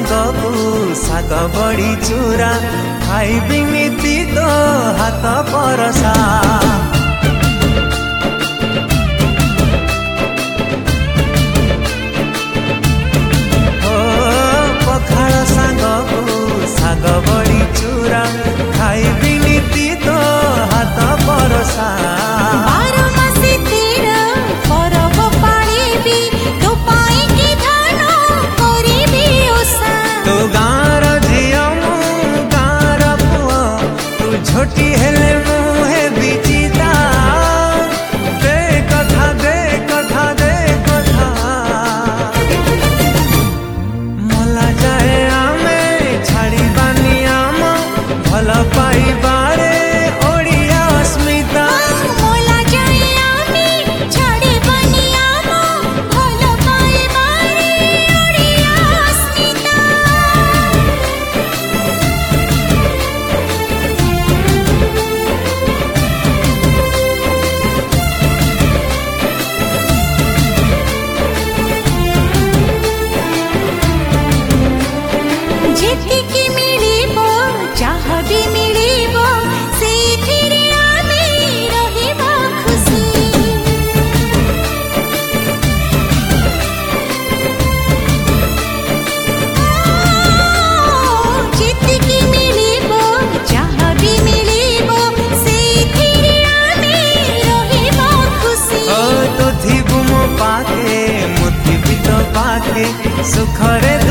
सांगकू साग बड़ी चूरा खाइबी नीति तो हाथ परसा पखाल सांगकू साग बड़ी चूरा खाइबी नीति तो हाथ परसा छोटी हेले मुहे बिचिता दे कथा दे कथा दे कथा मला जाए आमे छाड़ी बानी आम भल पाइबारे ओडिया अस्मिता मला जाए आमे छाड़ी बानी आम भल पाइबारे ओडिया अस्मिता जेतिकी मिलिबो चाह भी मिलिबो सेथिरे आमे रहिबो खुशी जेतिकी मिलिबो चाह भी मिलिबो सेथिरे आमे रहिबो खुशी तो थिबु मो पाखे मुथि भी तो पाखे सुखरे